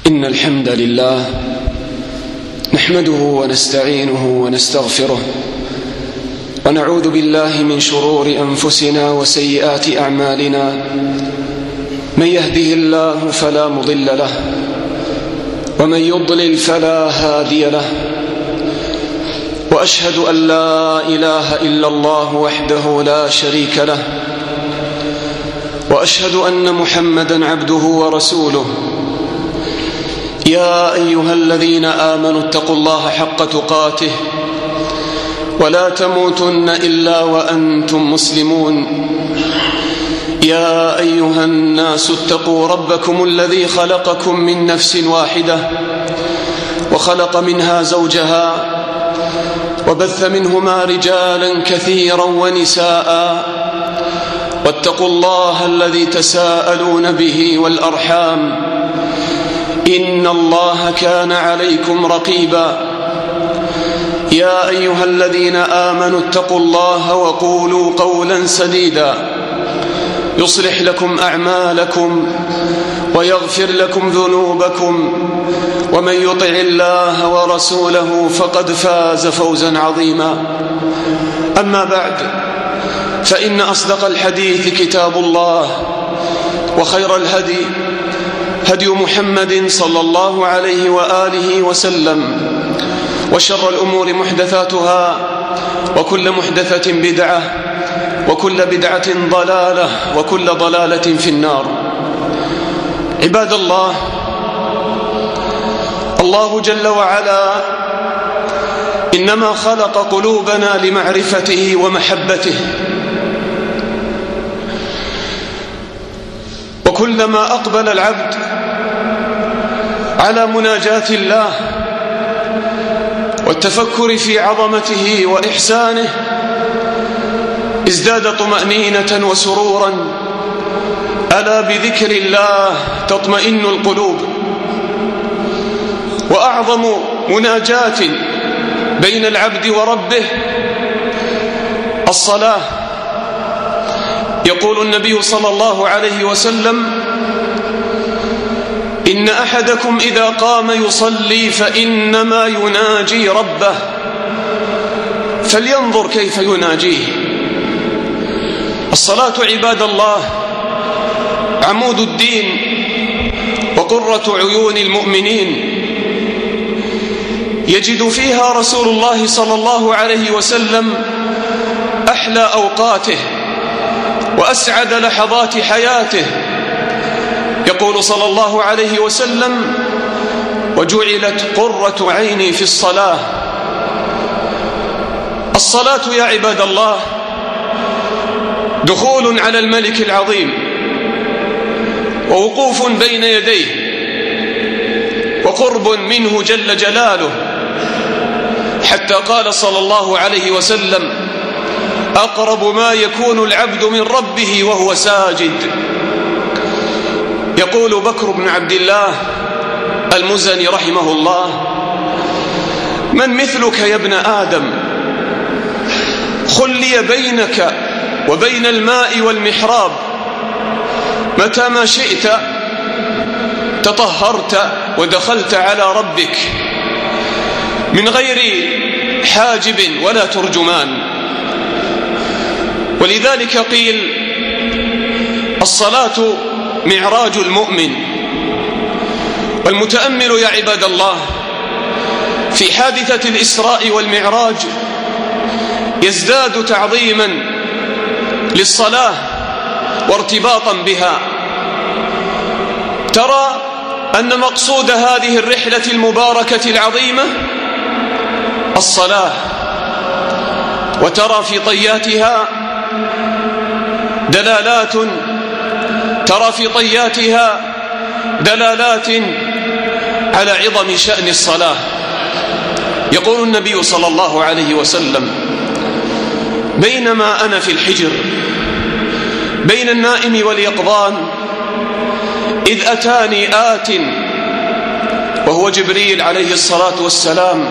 إن الحمد لله نحمده ونستعينه ونستغفره ونعوذ بالله من شرور أنفسنا وسيئات أعمالنا. من يهده الله فلا مضل له ومن يضلل فلا هادي له، وأشهد أن لا إله إلا الله وحده لا شريك له، وأشهد أن محمدا عبده ورسوله. يا أيها الذين آمنوا اتقوا الله حق تقاته ولا تموتن إلا وأنتم مسلمون. يا أيها الناس اتقوا ربكم الذي خلقكم من نفس واحدة وخلق منها زوجها وبث منهما رجالا كثيرا ونساء، واتقوا الله الذي تساءلون به والأرحام، إن الله كان عليكم رقيبا. يا أيها الذين آمنوا اتقوا الله وقولوا قولا سديدا يصلح لكم أعمالكم ويغفر لكم ذنوبكم، ومن يطع الله ورسوله فقد فاز فوزا عظيما. أما بعد، فإن أصدق الحديث كتاب الله، وخير الهدي هدي محمد صلى الله عليه وآله وسلم، وشر الأمور محدثاتها، وكل محدثة بدعة، وكل بدعة ضلالة، وكل ضلالة في النار. عباد الله، الله جل وعلا إنما خلق قلوبنا لمعرفته ومحبته، وكلما أقبل العبد على مناجاة الله والتفكر في عظمته وإحسانه ازداد طمأنينة وسرورا. ألا بذكر الله تطمئن القلوب. وأعظم مناجاة بين العبد وربه الصلاة. يقول النبي صلى الله عليه وسلم: إن أحدكم إذا قام يصلي فإنما يناجي ربه، فلينظر كيف يناجيه. الصلاة عباد الله عمود الدين وقرة عيون المؤمنين، يجد فيها رسول الله صلى الله عليه وسلم أحلى أوقاته وأسعد لحظات حياته. يقول صلى الله عليه وسلم: وجعلت قرة عيني في الصلاة. الصلاة يا عباد الله دخول على الملك العظيم، ووقوف بين يديه، وقرب منه جل جلاله، حتى قال صلى الله عليه وسلم: أقرب ما يكون العبد من ربه وهو ساجد. يقول بكر بن عبد الله المزني رحمه الله: من مثلك يا ابن آدم؟ خلي بينك وبين الماء والمحراب، متى ما شئت تطهرت ودخلت على ربك من غير حاجب ولا ترجمان. ولذلك قيل: الصلاة معراج المؤمن. والمتأمل يا عباد الله في حادثة الإسراء والمعراج يزداد تعظيما للصلاة وارتباطا بها. ترى أن مقصود هذه الرحلة المباركة العظيمة الصلاة، وترى في طياتها دلالات على عظم شأن الصلاة. يقول النبي صلى الله عليه وسلم: بينما أنا في الحجر بين النائم واليقظان إذ أتاني آت، وهو جبريل عليه الصلاة والسلام،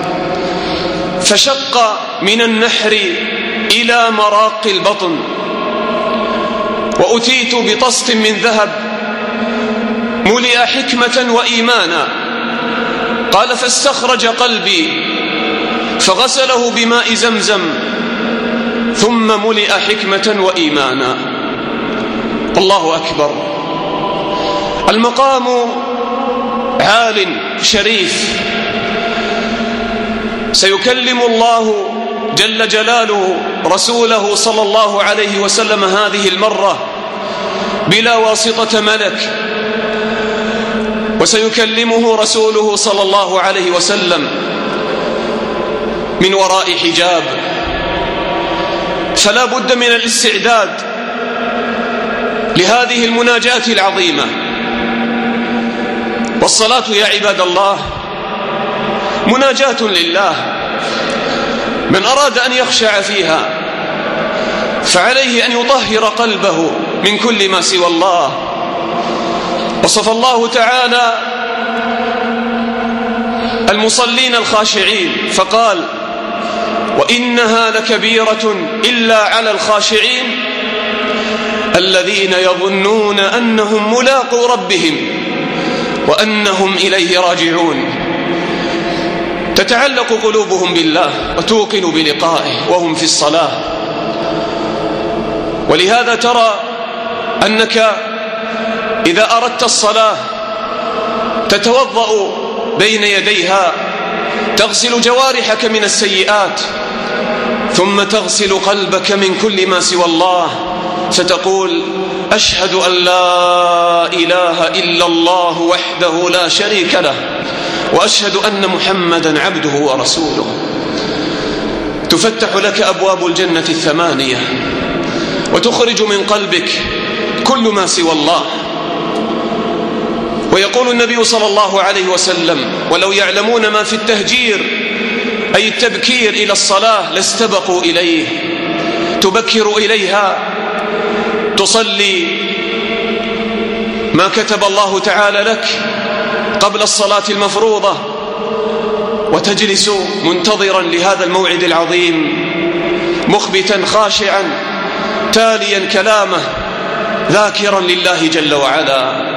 فشق من النحر إلى مراق البطن، وأتيت بطست من ذهب ملئ حكمة وإيمانا. قال فاستخرج قلبي فغسله بماء زمزم ثم ملئ حكمة وإيمانا. الله أكبر. المقام عال شريف، سيكلم الله جل جلاله رسوله صلى الله عليه وسلم هذه المرة بلا واسطة ملك، وسيكلمه رسوله صلى الله عليه وسلم من وراء حجاب، فلا بد من الاستعداد لهذه المناجاة العظيمة. والصلاة يا عباد الله مناجاة لله، من أراد أن يخشع فيها فعليه أن يطهر قلبه من كل ما سوى الله. وصف الله تعالى المصلين الخاشعين فقال وإنها لكبيرة إلا على الخاشعين الذين يظنون أنهم ملاقو ربهم وأنهم إليه راجعون. تتعلق قلوبهم بالله وتوقن بلقائه وهم في الصلاة. ولهذا ترى أنك إذا أردت الصلاة تتوضأ بين يديها، تغسل جوارحك من السيئات، ثم تغسل قلبك من كل ما سوى الله، فتقول أشهد أن لا إله إلا الله وحده لا شريك له، وأشهد أن محمدا عبده ورسوله. تفتح لك أبواب الجنة الثمانية، وتخرج من قلبك كل ما سوى الله. ويقول النبي صلى الله عليه وسلم ولو يعلمون ما في التهجير أي التبكير إلى الصلاة لاستبقوا إليه. تبكر إليها، تصلي ما كتب الله تعالى لك قبل الصلاة المفروضة، وتجلس منتظرا لهذا الموعد العظيم مخبتا خاشعا تاليا كلامه ذاكرا لله جل وعلا.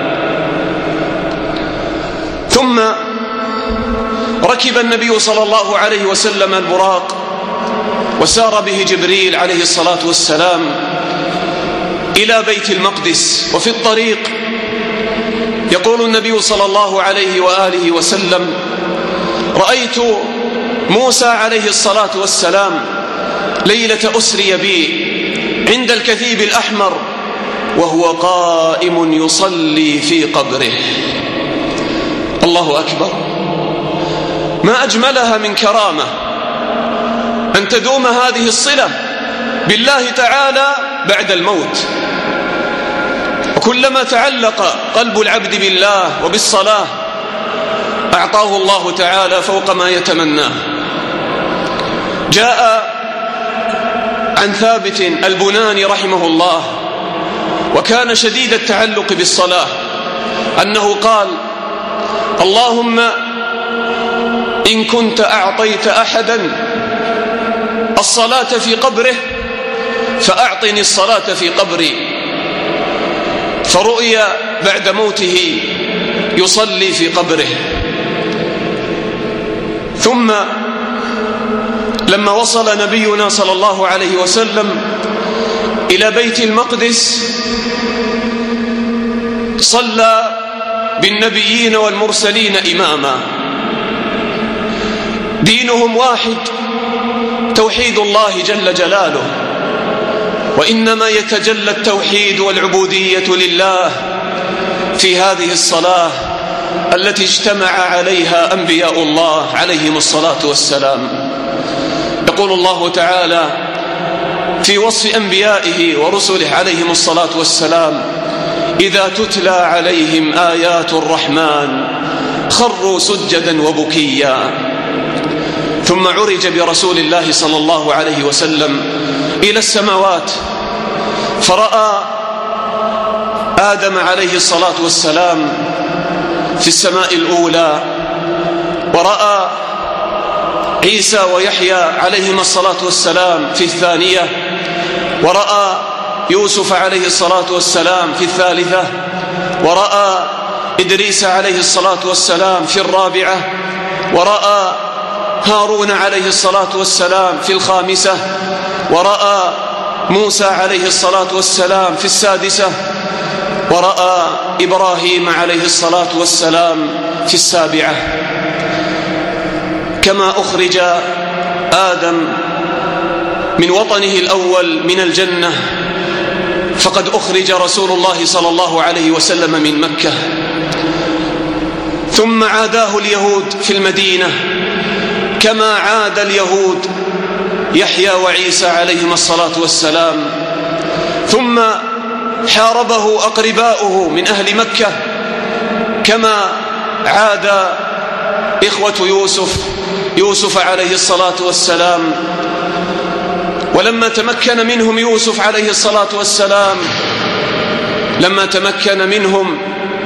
ثم ركب النبي صلى الله عليه وسلم البراق وسار به جبريل عليه الصلاة والسلام إلى بيت المقدس. وفي الطريق يقول النبي صلى الله عليه وآله وسلم رأيت موسى عليه الصلاة والسلام ليلة أسري بي عند الكثيب الأحمر وهو قائم يصلي في قبره. الله أكبر. ما أجملها من كرامة أن تدوم هذه الصلة بالله تعالى بعد الموت. وكلما تعلق قلب العبد بالله وبالصلاة أعطاه الله تعالى فوق ما يتمناه. جاء عن ثابت البناني رحمه الله، وكان شديد التعلق بالصلاة، أنه قال اللهم إن كنت أعطيت أحدا الصلاة في قبره فأعطني الصلاة في قبري. فرؤي بعد موته يصلي في قبره. ثم لما وصل نبينا صلى الله عليه وسلم إلى بيت المقدس صلى بالنبيين والمرسلين إماما. دينهم واحد، توحيد الله جل جلاله، وإنما يتجلى التوحيد والعبودية لله في هذه الصلاة التي اجتمع عليها أنبياء الله عليهم الصلاة والسلام. يقول الله تعالى في وصف أنبيائه ورسله عليهم الصلاة والسلام إذا تتلى عليهم آيات الرحمن خروا سجدا وبكيا. ثم عرج برسول الله صلى الله عليه وسلم إلى السماوات فرأى آدم عليه الصلاة والسلام في السماء الأولى، ورأى عيسى ويحيى عليهما الصلاة والسلام في الثانية، ورأى يوسف عليه الصلاة والسلام في الثالثة، ورأى إدريس عليه الصلاة والسلام في 4، ورأى هارون عليه الصلاة والسلام في 5، ورأى موسى عليه الصلاة والسلام في 6، ورأى إبراهيم عليه الصلاة والسلام في 7. كما أخرج آدم من وطنه الأول من الجنة، فقد أخرج رسول الله صلى الله عليه وسلم من مكة، ثم عاداه اليهود في المدينة كما عاد اليهود يحيى وعيسى عليهما الصلاة والسلام، ثم حاربه أقرباؤه من أهل مكة كما عاد إخوة يوسف عليه الصلاة والسلام. ولما تمكن منهم يوسف عليه الصلاة والسلام، لما تمكن منهم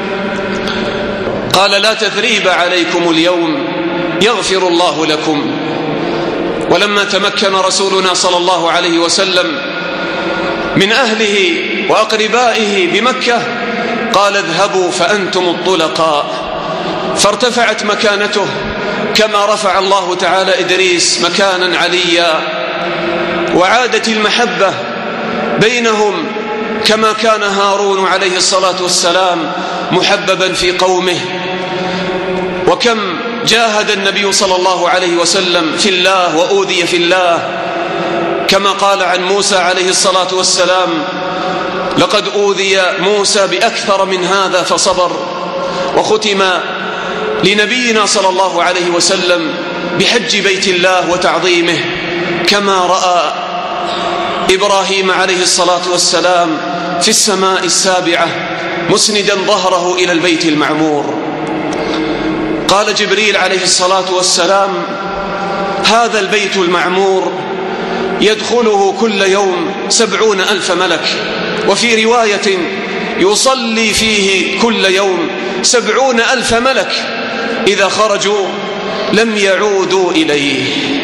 قال: لا تثريب عليكم اليوم يغفر الله لكم. ولما تمكن رسولنا صلى الله عليه وسلم من أهله وأقربائه بمكة قال: اذهبوا فأنتم الطلقاء، فارتفعت مكانته كما رفع الله تعالى إدريس مكانا عليا، وعادت المحبة بينهم كما كان هارون عليه الصلاة والسلام محببا في قومه. وكم جاهد النبي صلى الله عليه وسلم في الله وأوذي في الله، كما قال عن موسى عليه الصلاة والسلام: لقد أوذي موسى بأكثر من هذا فصبر. وختم لنبينا صلى الله عليه وسلم بحج بيت الله وتعظيمه، كما رأى إبراهيم عليه الصلاة والسلام في السماء 7 مسندا ظهره إلى البيت المعمور. قال جبريل عليه الصلاة والسلام: هذا البيت المعمور يدخله كل يوم 70,000 ملك، وفي رواية يصلي فيه كل يوم 70,000 ملك، إذا خرجوا لم يعودوا إليه.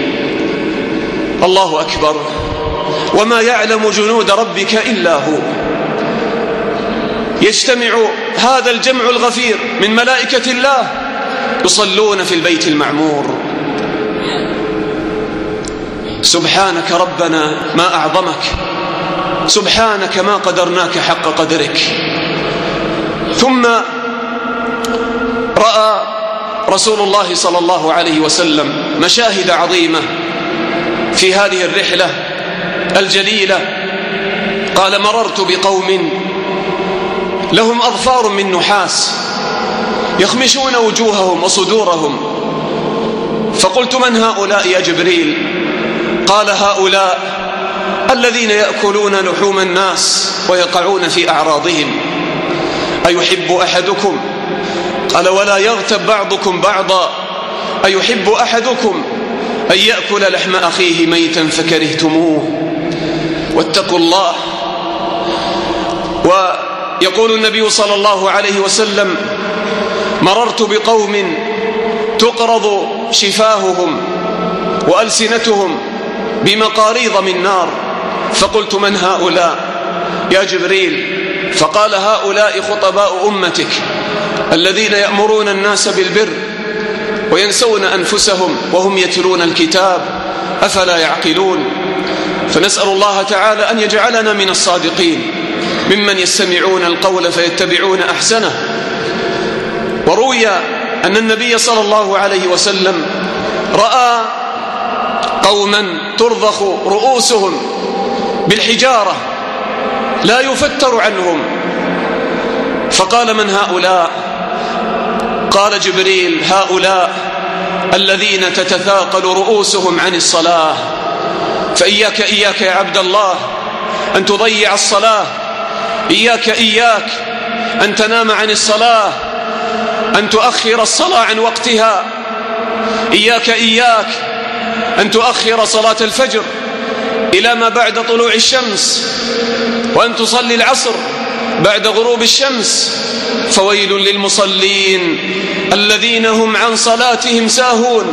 الله أكبر، وما يعلم جنود ربك إلا هو. يجتمع هذا الجمع الغفير من ملائكة الله يصلون في البيت المعمور. سبحانك ربنا ما أعظمك، سبحانك ما قدرناك حق قدرك. ثم رأى رسول الله صلى الله عليه وسلم مشاهد عظيمة في هذه الرحلة الجليلة. قال: مررت بقوم لهم أظفار من نحاس يخمشون وجوههم وصدورهم، فقلت: من هؤلاء يا جبريل؟ قال: هؤلاء الذين يأكلون لحوم الناس ويقعون في أعراضهم. أيحب أحدكم؟ قال: ولا يغتب بعضكم بعضا. أيحب أحدكم أن يأكل لحم أخيه ميتا فكرهتموه؟ واتقوا الله. ويقول النبي صلى الله عليه وسلم: مررت بقوم تقرض شفاههم وألسنتهم بمقاريض من نار، فقلت: من هؤلاء يا جبريل؟ فقال: هؤلاء خطباء أمتك الذين يأمرون الناس بالبر وينسون أنفسهم وهم يتلون الكتاب، أفلا يعقلون؟ فنسأل الله تعالى أن يجعلنا من الصادقين ممن يستمعون القول فيتبعون أحسنه. وروي أن النبي صلى الله عليه وسلم رأى قوما ترضخ رؤوسهم بالحجارة لا يفتر عنهم، فقال: من هؤلاء؟ قال جبريل: هؤلاء الذين تتثاقل رؤوسهم عن الصلاة. فإياك يا عبد الله أن تضيع الصلاة، إياك أن تنام عن الصلاة، أن تؤخر الصلاة عن وقتها، إياك أن تؤخر صلاة الفجر إلى ما بعد طلوع الشمس، وأن تصلي العصر بعد غروب الشمس. فويل للمصلين الذين هم عن صلاتهم ساهون.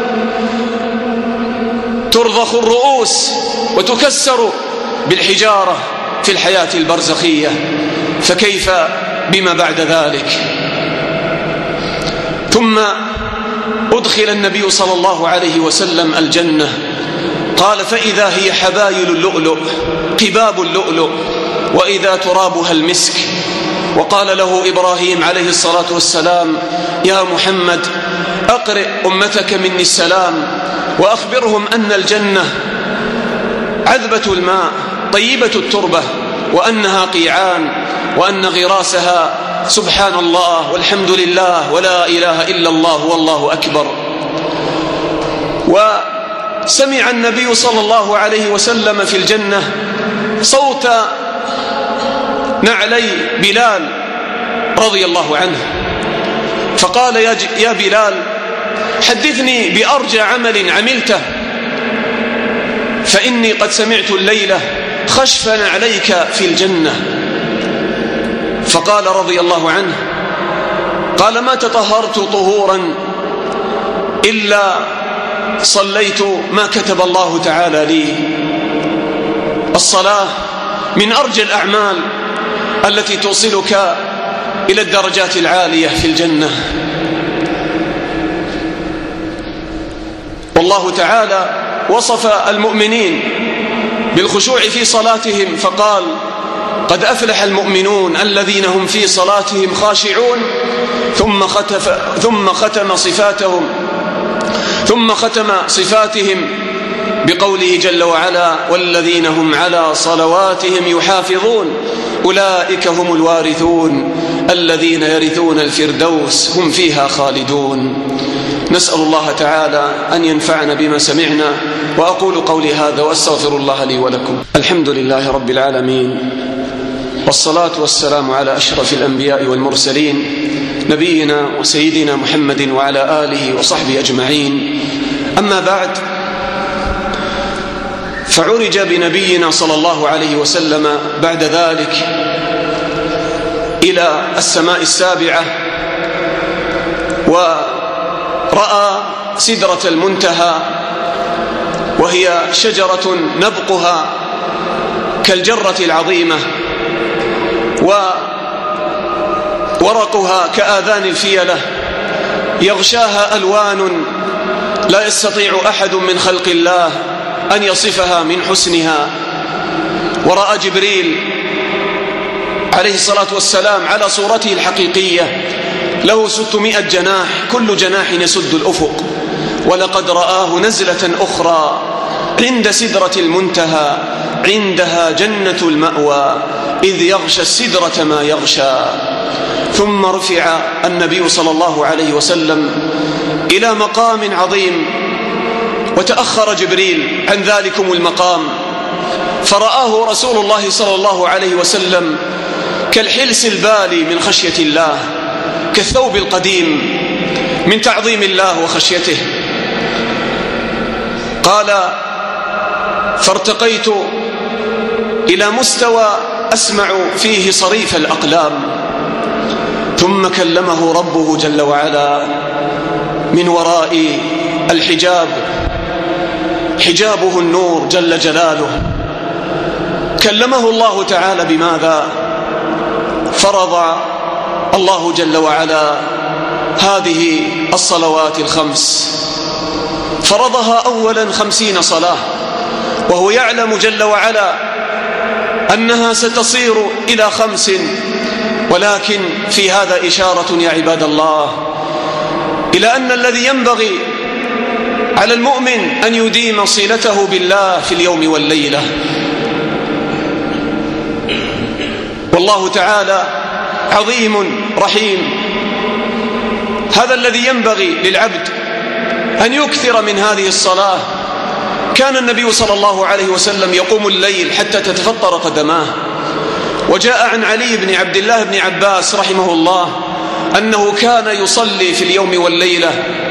ترضخ الرؤوس وتكسر بالحجارة في الحياة البرزخية، فكيف بما بعد ذلك؟ ثم أدخل النبي صلى الله عليه وسلم الجنة، قال: فإذا هي حبايل اللؤلؤ قباب اللؤلؤ وإذا ترابها المسك. وقال له إبراهيم عليه الصلاة والسلام: يا محمد أقرئ أمتك مني السلام وأخبرهم أن الجنة عذبة الماء طيبة التربة وأنها قيعان وأن غراسها سبحان الله والحمد لله ولا إله إلا الله والله أكبر. وسمع النبي صلى الله عليه وسلم في الجنة صوت نعلي بلال رضي الله عنه، فقال: يا بلال حدثني بأرجى عمل عملته، فإني قد سمعت الليلة خشفا عليك في الجنة. فقال رضي الله عنه: قال: ما تطهرت طهورا إلا صليت ما كتب الله تعالى لي. الصلاة من أرجى الأعمال التي توصلك إلى الدرجات العالية في الجنة. والله تعالى وصف المؤمنين بالخشوع في صلاتهم فقال: قد أفلح المؤمنون الذين هم في صلاتهم خاشعون. ثم ختم صفاتهم بقوله جل وعلا: والذين هم على صلواتهم يحافظون أولئك هم الوارثون الذين يرثون الفردوس هم فيها خالدون. نسأل الله تعالى أن ينفعنا بما سمعنا، وأقول قولي هذا وأستغفر الله لي ولكم. الحمد لله رب العالمين، والصلاة والسلام على أشرف الأنبياء والمرسلين نبينا وسيدنا محمد وعلى آله وصحبه أجمعين. أما بعد، فعرج بنبينا صلى الله عليه وسلم بعد ذلك إلى السماء السابعة، ورأى سدرة المنتهى، وهي شجرة نبقها كالجرة العظيمة وورقها كآذان الفيلة، يغشاها ألوان لا يستطيع أحد من خلق الله أن يصفها من حسنها. ورأى جبريل عليه الصلاة والسلام على صورته الحقيقية له 600 جناح، كل جناح يسد الأفق. ولقد رآه نزلة أخرى عند سدرة المنتهى عندها جنة المأوى إذ يغشى السدرة ما يغشى. ثم رفع النبي صلى الله عليه وسلم إلى مقام عظيم، وتأخر جبريل عن ذلكم المقام، فرآه رسول الله صلى الله عليه وسلم كالحلس البالي من خشية الله، كالثوب القديم من تعظيم الله وخشيته. قال: فارتقيت إلى مستوى أسمع فيه صريف الأقلام، ثم كلمه ربه جل وعلا من وراء الحجاب، حجابه النور جل جلاله. كلمه الله تعالى بماذا؟ فرض الله جل وعلا هذه الصلوات الخمس، فرضها أولا 50 صلاة، وهو يعلم جل وعلا أنها ستصير إلى 5، ولكن في هذا إشارة يا عباد الله إلى أن الذي ينبغي على المؤمن أن يديم صلته بالله في اليوم والليلة. والله تعالى عظيم رحيم، هذا الذي ينبغي للعبد أن يكثر من هذه الصلاة. كان النبي صلى الله عليه وسلم يقوم الليل حتى تتفطر قدماه. وجاء عن علي بن عبد الله بن عباس رحمه الله أنه كان يصلي في اليوم والليلة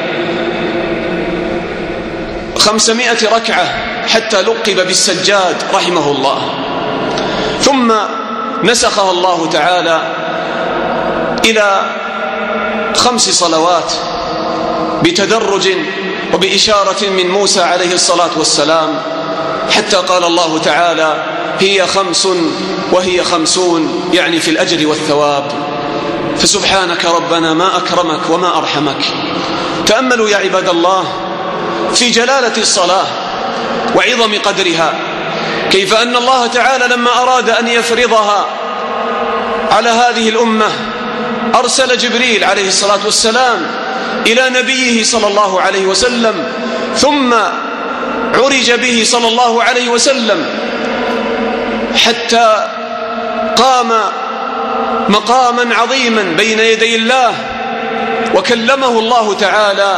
500 ركعة حتى لقب بالسجاد رحمه الله. ثم نسخها الله تعالى إلى 5 صلوات بتدرج وبإشارة من موسى عليه الصلاة والسلام، حتى قال الله تعالى: هي 5 وهي 50، يعني في الأجر والثواب. فسبحانك ربنا ما أكرمك وما أرحمك، تأملوا يا عباد الله في جلالة الصلاة وعظم قدرها، كيف أن الله تعالى لما أراد أن يفرضها على هذه الأمة أرسل جبريل عليه الصلاة والسلام إلى نبيه صلى الله عليه وسلم، ثم عرج به صلى الله عليه وسلم حتى قام مقاما عظيما بين يدي الله، وكلمه الله تعالى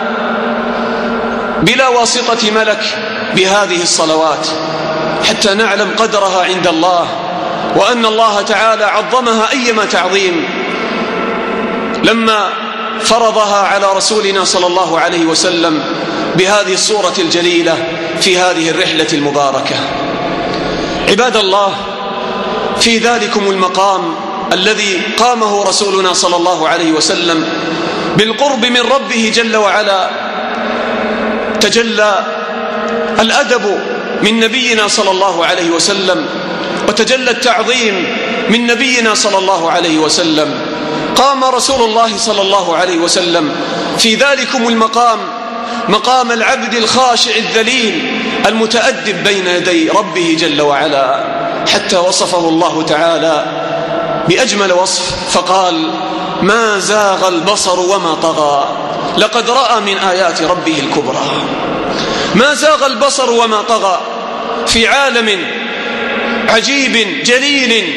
بلا واسطة ملك بهذه الصلوات، حتى نعلم قدرها عند الله، وأن الله تعالى عظمها أيما تعظيم لما فرضها على رسولنا صلى الله عليه وسلم بهذه الصورة الجليلة في هذه الرحلة المباركة. عباد الله، في ذلكم المقام الذي قامه رسولنا صلى الله عليه وسلم بالقرب من ربه جل وعلا تجلى الأدب من نبينا صلى الله عليه وسلم، وتجلى التعظيم من نبينا صلى الله عليه وسلم. قام رسول الله صلى الله عليه وسلم في ذلكم المقام مقام العبد الخاشع الذليل المتأدب بين يدي ربه جل وعلا، حتى وصفه الله تعالى بأجمل وصف فقال: ما زاغ البصر وما طغى لقد رأى من آيات ربه الكبرى. ما زاغ البصر وما طغى، في عالم عجيب جليل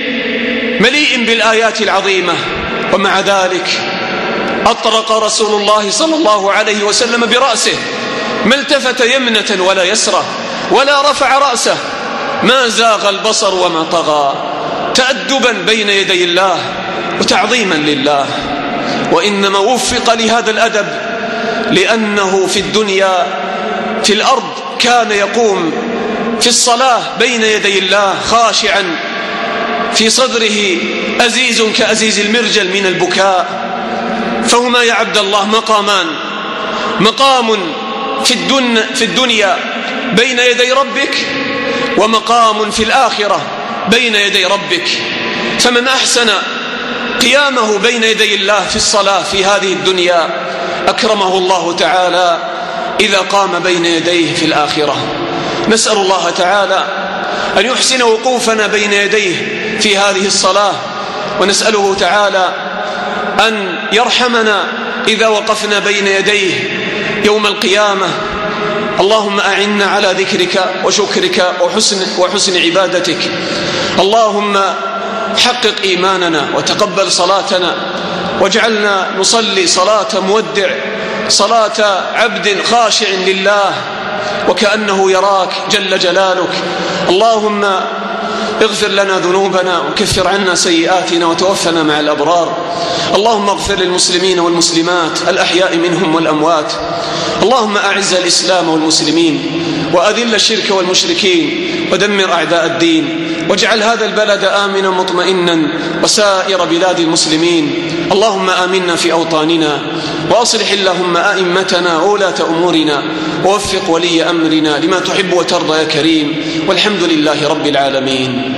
مليء بالآيات العظيمة، ومع ذلك أطرق رسول الله صلى الله عليه وسلم برأسه، ما التفت يمنة ولا يسرة ولا رفع رأسه. ما زاغ البصر وما طغى، تأدبا بين يدي الله وتعظيما لله. وإنما وفق لهذا الأدب لأنه في الدنيا في الأرض كان يقوم في الصلاة بين يدي الله خاشعا، في صدره أزيز كأزيز المرجل من البكاء. فهما يا عبد الله مقامان: مقام في الدنيا بين يدي ربك، ومقام في الآخرة بين يدي ربك. فمن أحسن قيامه بين يدي الله في الصلاة في هذه الدنيا أكرمه الله تعالى إذا قام بين يديه في الآخرة. نسأل الله تعالى أن يحسن وقوفنا بين يديه في هذه الصلاة، ونسأله تعالى أن يرحمنا إذا وقفنا بين يديه يوم القيامة. اللهم أعنا على ذكرك وشكرك وحسن عبادتك. اللهم حقق إيماننا وتقبل صلاتنا، واجعلنا نصلي صلاة مودع، صلاة عبد خاشع لله وكأنه يراك جل جلالك. اللهم اغفر لنا ذنوبنا وكفر عنا سيئاتنا وتوفنا مع الأبرار. اللهم اغفر للمسلمين والمسلمات الأحياء منهم والأموات. اللهم أعز الإسلام والمسلمين، وأذل الشرك والمشركين، ودمر أعداء الدين، واجعل هذا البلد آمنا مطمئنا وسائر بلاد المسلمين. اللهم آمنا في أوطاننا، وأصلح اللهم أئمتنا وولاة أمورنا، ووفق ولي أمرنا لما تحب وترضى يا كريم، والحمد لله رب العالمين.